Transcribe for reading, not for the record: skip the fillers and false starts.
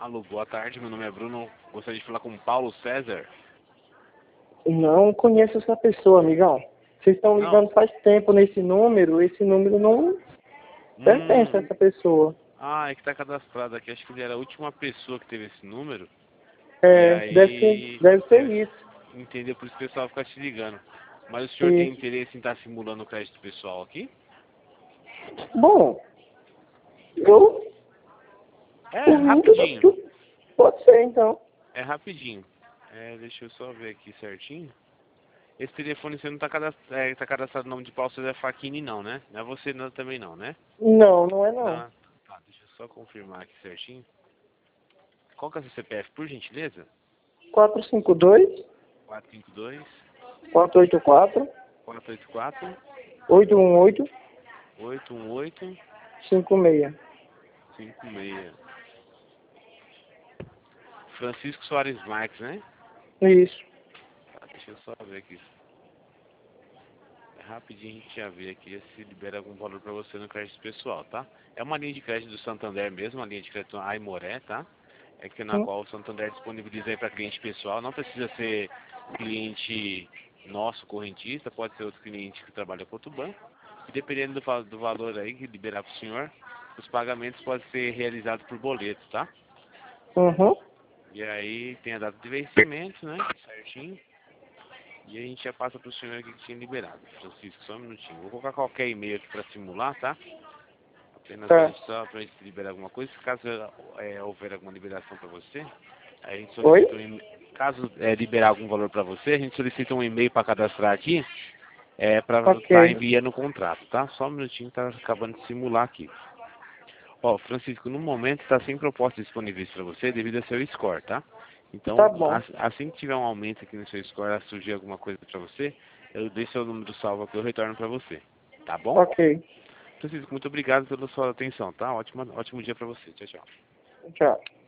Alô, boa tarde, meu nome é Bruno. Gostaria de falar com o Paulo César. Não conheço essa pessoa, amigão. Vocês estão Não. ligando faz tempo nesse número, esse número não pertence a essa pessoa. Ah, é que tá cadastrado aqui. Acho que ele era a última pessoa que teve esse número. E É, aí, deve ser isso. entender por isso que o pessoal fica te ligando. Mas o senhor tem Isso. interesse em estar simulando o crédito pessoal aqui? Bom, eu... É, Por mim, rapidinho. pode ser, então. É rapidinho. Deixa eu só ver aqui certinho. Esse telefone você não tá cadastrado, tá cadastrado no nome de Paulo César Facchini não, né? Não é você não, também não, né? Não, não é não. Não. Tá, deixa eu só confirmar aqui certinho. Qual que é o seu CPF, por gentileza? 452 452 484 484 818 818 56. 56. Francisco Soares Marques, né? Isso. Tá, deixa eu só ver aqui. Rapidinho a gente já vê aqui se libera algum valor para você no crédito pessoal, tá? É uma linha de crédito do Santander mesmo, uma linha de crédito Aimoré, tá? É que na qual o Santander disponibiliza aí para cliente pessoal. Não precisa ser cliente nosso, correntista, pode ser outro cliente que trabalha com outro banco. E dependendo do valor aí que liberar para o senhor, os pagamentos podem ser realizados por boleto, tá? Uhum. E aí tem a data de vencimento, né? Certinho. E a gente já passa para o senhor aqui que tinha liberado. Francisco, só um minutinho. Vou colocar qualquer e-mail aqui para simular, tá? Apenas Tá. só para a gente liberar alguma coisa. Caso houver alguma liberação para você, a gente Oi? solicita um e-mail. Caso liberar algum valor para você, a gente solicita um e-mail para cadastrar aqui, para estar Ok. enviando o contrato, tá? Só um minutinho, tá acabando de simular aqui. Ó, Francisco, no momento está sem propostas disponíveis para você devido ao seu score, tá? Tá Então, bom. assim que tiver um aumento aqui no seu score, surgir alguma coisa para você, eu deixo seu número salvo aqui, eu retorno para você. Tá bom? Ok. Francisco, muito obrigado pela sua atenção, tá? Ótimo dia para você. Tchau, tchau. Tchau.